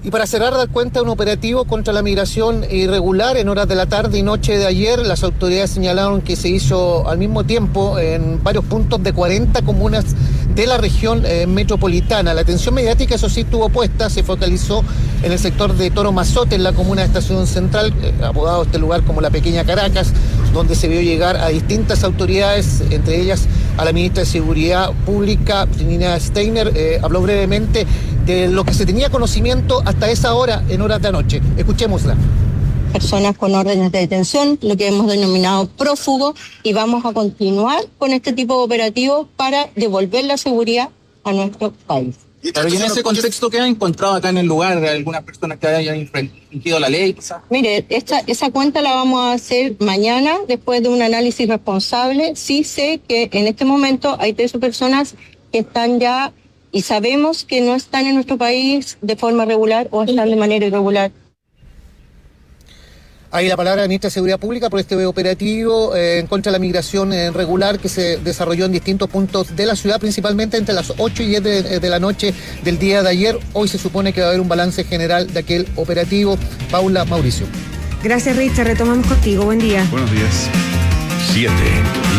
Y para cerrar, dar cuenta de un operativo contra la migración irregular en horas de la tarde y noche de ayer. Las autoridades señalaron que se hizo al mismo tiempo en varios puntos de 40 comunas de la región metropolitana. La atención mediática, eso sí, estuvo puesta, se focalizó en el sector de Toro Mazote, en la comuna de Estación Central, apodado este lugar como la Pequeña Caracas, donde se vio llegar a distintas autoridades, entre ellas a la ministra de Seguridad Pública, Nina Steiner. Habló brevemente de lo que se tenía conocimiento hasta esa hora, en horas de anoche. Escuchémosla. Personas con órdenes de detención, lo que hemos denominado prófugos, y vamos a continuar con este tipo de operativos para devolver la seguridad a nuestro país. Pero y en ese contexto, ¿qué ha encontrado acá en el lugar? ¿Algunas personas que hayan infringido la ley, quizás? Mire, esa cuenta la vamos a hacer mañana, después de un análisis responsable. Sí sé que en este momento hay 13 personas que están ya, y sabemos que no están en nuestro país de forma regular o están de manera irregular. Ahí la palabra de la ministra de Seguridad Pública por este operativo en contra de la migración regular que se desarrolló en distintos puntos de la ciudad, principalmente entre las 8 y 10 de la noche del día de ayer. Hoy se supone que va a haber un balance general de aquel operativo. Paula, Mauricio. Gracias, Richard. Retomamos contigo. Buen día. Buenos días. 7.